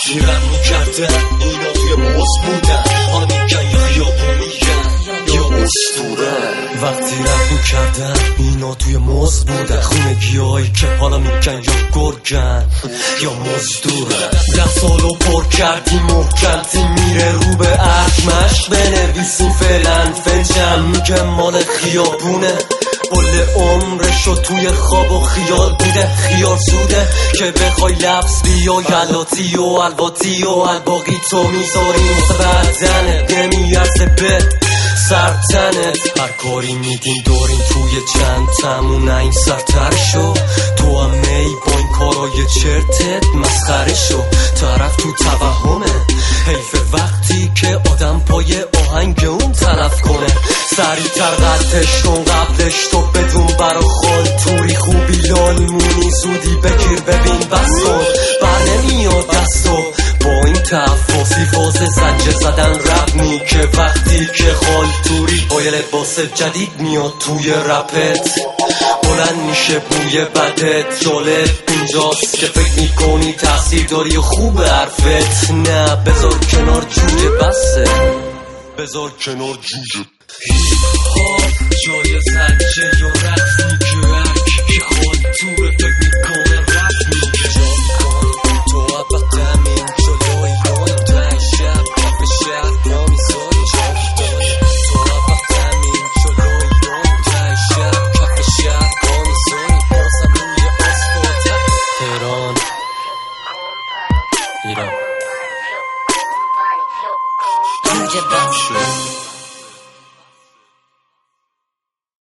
وقتی رم میکردن اینا توی موز بودن، حالا میگن یا خیابونیگن یا اسطوره. وقتی رم میکردن اینا توی موز بودن، خونگیایی که حالا میگن یا گرگن یا مزدوره. 10 سالو پر کردیم محکم میره رو به احمش، بنویسیم فعلا فنجم که مال خیابونه. کل عمرشو توی خواب و خیال بوده، خیال سوده که بخوای لبس بیا یلاتی و الواتی و الباقی تو میذاری بدنت، نمیارزه به سرتنت. هر کاری میدین دارین توی چند تمونه این سرتر شو، تو هم می با این کارای چرتت مسخره شو. طرف تو توهمه، حیف وقتی که آدم پای آهنگ اون تلف کنه. سریعتر قطعش کن قبلش تو بدون برا خالتوری خوبی لالمونی، زودی بگیر ببین بس کن بر نمیاد دستو. با این تفاصیل فاز زنجه زدن ربنی که وقتی که خالتوری با یه لباس جدید میاد توی رپت، بلند میشه بوی بدت. جالب اینجاست که فکر میکنی تاثیر داری و خوب حرفت، نه بذار کنار جوجه بسه، بذار کنار جوجه. هیپ هاپ جای زنجه یا رقص میگه، هرکی که خالتوره فکر میکنه رپ میگه. تو ابدم این جلوی یان تای شب کف شهر با میزای جافتانه. تو ابدم این جلوی یان تای شب کف شهر با میزای بازم روی آسفالت تهران ایران. جوجه بس